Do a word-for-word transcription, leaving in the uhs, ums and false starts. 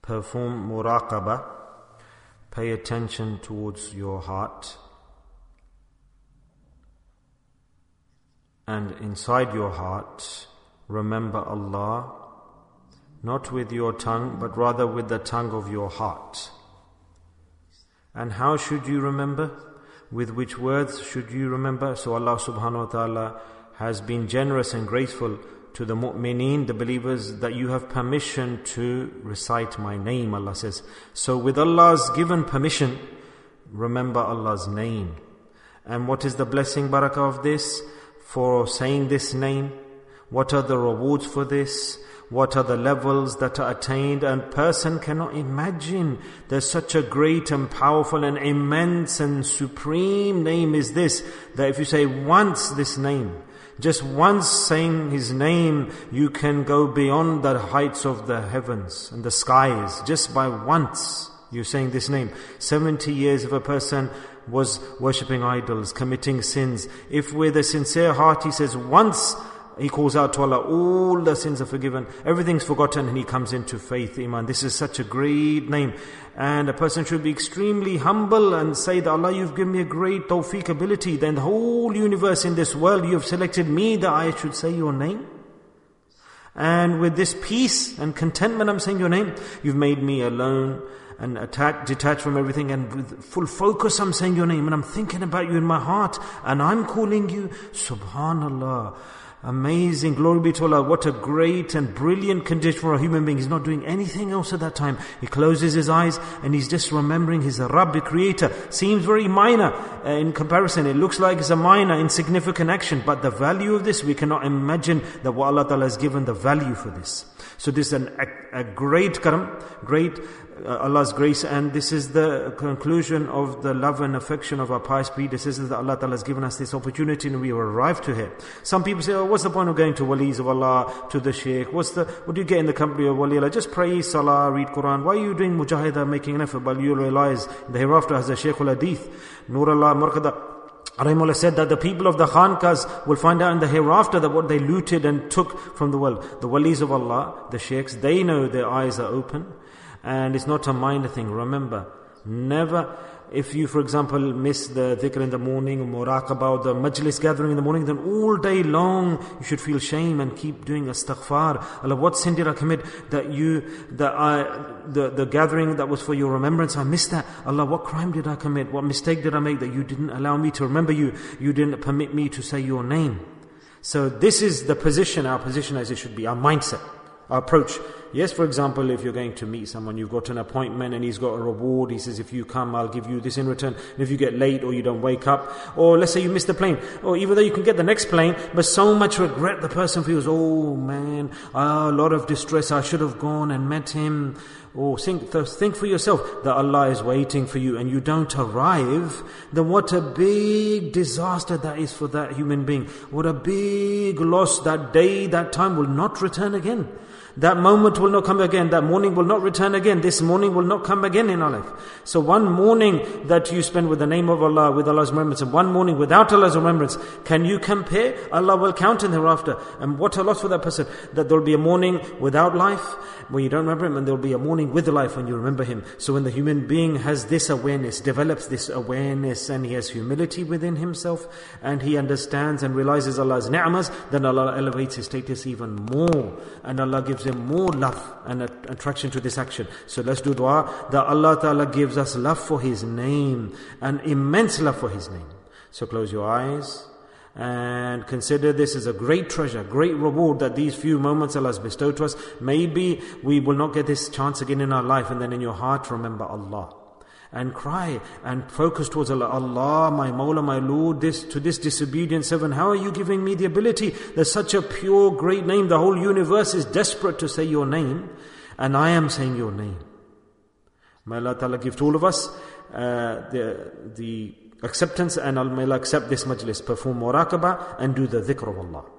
perform muraqabah, pay attention towards your heart, and inside your heart remember Allah, not with your tongue but rather with the tongue of your heart. And how should you remember? With which words should you remember? So Allah subhanahu wa ta'ala has been generous and graceful to the mu'mineen, the believers, that you have permission to recite my name, Allah says. So with Allah's given permission, remember Allah's name. And what is the blessing, barakah of this? For saying this name, what are the rewards for this? What are the levels that are attained? And person cannot imagine. There's such a great and powerful and immense and supreme name is this, that if you say once this name, just once saying His name, you can go beyond the heights of the heavens and the skies. Just by once you're saying this name. seventy years if a person was worshipping idols, committing sins, if with a sincere heart he says once, he calls out to Allah, all the sins are forgiven, everything's forgotten, and he comes into faith, iman. This is such a great name. And a person should be extremely humble and say that Allah, you've given me a great tawfiq ability. Then the whole universe in this world, you have selected me that I should say your name. And with this peace and contentment I'm saying your name, you've made me alone and attached, detached from everything, and with full focus I'm saying your name, and I'm thinking about you in my heart, and I'm calling you. Subhanallah. Amazing, glory be to Allah. What a great and brilliant condition for a human being. He's not doing anything else at that time. He closes his eyes and he's just remembering his Rabb, Creator. Seems very minor uh, in comparison. It looks like it's a minor, insignificant action. But the value of this, we cannot imagine that what Allah Ta'ala has given the value for this. So this is an, a, a great karam, great uh, Allah's grace, and this is the conclusion of the love and affection of our pious predecessors, that Allah Ta'ala has given us this opportunity and we have arrived to here. Some people say, oh, what's the point of going to walis of Allah, to the shaykh? What's the, what do you get in the company of wali Allah? Just pray, salah, read Quran. Why are you doing mujahidah, making an effort? But you'll realize the hereafter has a Shaykh al-Hadith, Nurullah Murqada Rahimullah said that the people of the Khankas will find out in the hereafter that what they looted and took from the world. The walis of Allah, the sheikhs, they know their eyes are open, and it's not a minor thing. Remember, never, if you, for example, miss the dhikr in the morning, or muraqabah, the majlis gathering in the morning, then all day long you should feel shame and keep doing astaghfar. Allah, what sin did I commit that you, that I, the, the gathering that was for your remembrance, I missed that. Allah, what crime did I commit? What mistake did I make that you didn't allow me to remember you? You didn't permit me to say your name. So this is the position, our position as it should be, our mindset, our approach. Yes, for example, if you're going to meet someone, you've got an appointment and he's got a reward. He says, if you come, I'll give you this in return. And if you get late or you don't wake up, or let's say you miss the plane, or even though you can get the next plane, but so much regret, the person feels, oh man, a lot of distress, I should have gone and met him. Or think, think for yourself that Allah is waiting for you and you don't arrive, then what a big disaster that is for that human being. What a big loss. That day, that time will not return again. That moment will not come again. That morning will not return again. This morning will not come again in our life. So one morning that you spend with the name of Allah, with Allah's remembrance, and one morning without Allah's remembrance, can you compare? Allah will count in thereafter. And what a loss for that person. That there will be a morning without life when you don't remember Him, and there will be a morning with life when you remember Him. So when the human being has this awareness, develops this awareness, and he has humility within himself, and he understands and realizes Allah's ni'mas, then Allah elevates his status even more, and Allah gives him more love and attraction to this action. So let's do dua that Allah Ta'ala gives us love for His name, and immense love for His name. So close your eyes and consider this as a great treasure, great reward that these few moments Allah has bestowed to us. Maybe we will not get this chance again in our life, and then in your heart remember Allah and cry and focus towards Allah. Allah, my Mawla, my Lord, this to this disobedient servant, how are you giving me the ability? There's such a pure, great name. The whole universe is desperate to say your name, and I am saying your name. May Allah Ta'ala give to all of us uh, the the acceptance, and may Allah accept this majlis, perform muraqabah and do the dhikr of Allah.